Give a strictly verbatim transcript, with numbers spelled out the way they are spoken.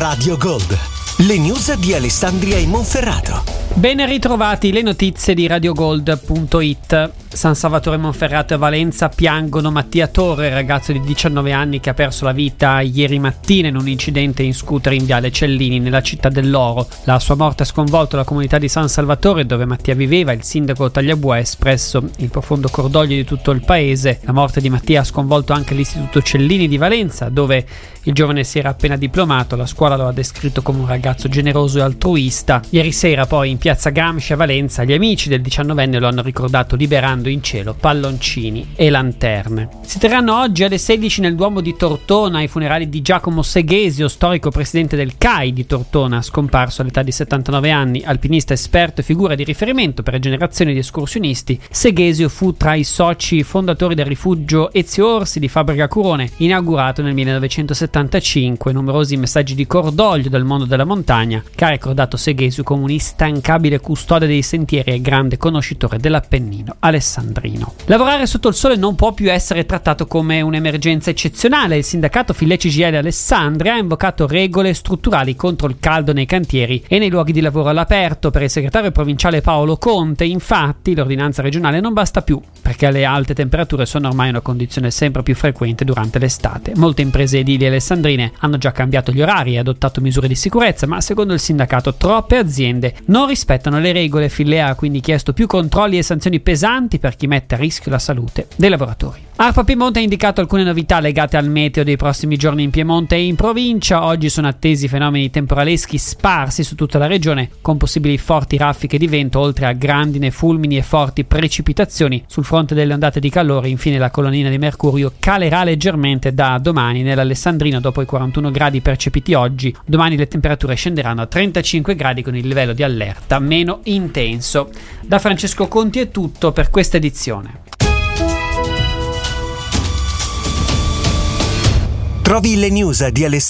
Radio Gold, le news di Alessandria e Monferrato. Ben ritrovati, le notizie di radiogold punto it. San Salvatore Monferrato e Valenza piangono Mattia Torre, ragazzo di diciannove anni che ha perso la vita ieri mattina in un incidente in scooter in viale Cellini nella città dell'Oro. La sua morte ha sconvolto la comunità di San Salvatore, dove Mattia viveva. Il sindaco Tagliabue ha espresso il profondo cordoglio di tutto il paese. La morte di Mattia ha sconvolto anche l'istituto Cellini di Valenza, dove il giovane si era appena diplomato. La scuola lo ha descritto come un ragazzo generoso e altruista. Ieri sera poi in piazza Gramsci a Valenza gli amici del diciannovenne lo hanno ricordato liberando in cielo palloncini e lanterne. Si terranno oggi alle sedici nel Duomo di Tortona i funerali di Giacomo Seghesio, storico presidente del C A I di Tortona, scomparso all'età di settantanove anni, alpinista esperto e figura di riferimento per generazioni di escursionisti. Seghesio fu tra i soci fondatori del rifugio Ezio Orsi di Fabbrica Curone, inaugurato nel millenovecentosettantacinque. Numerosi messaggi di cordoglio dal mondo della montagna, che ha ricordato Seghesio come un instancabile custode dei sentieri e grande conoscitore dell'Appennino alessandrino. Lavorare sotto il sole non può più essere trattato come un'emergenza eccezionale. Il sindacato Fille C G I L Alessandria ha invocato regole strutturali contro il caldo nei cantieri e nei luoghi di lavoro all'aperto. Per il segretario provinciale Paolo Conte, infatti, l'ordinanza regionale non basta più, perché le alte temperature sono ormai una condizione sempre più frequente durante l'estate. Molte imprese edili alessandrine hanno già cambiato gli orari e adottato misure di sicurezza, ma secondo il sindacato troppe aziende non rispettano le regole. Fille ha quindi chiesto più controlli e sanzioni pesanti per chi mette a rischio la salute dei lavoratori. ARPA Piemonte ha indicato alcune novità legate al meteo dei prossimi giorni in Piemonte e in provincia. Oggi sono attesi fenomeni temporaleschi sparsi su tutta la regione, con possibili forti raffiche di vento, oltre a grandine, fulmini e forti precipitazioni. Sul fronte delle ondate di calore, infine, la colonnina di mercurio calerà leggermente da domani nell'Alessandrino dopo i quarantuno gradi percepiti oggi. Domani le temperature scenderanno a trentacinque gradi con il livello di allerta meno intenso. Da Francesco Conti è tutto per questa edizione. Trovi le news di Alessandria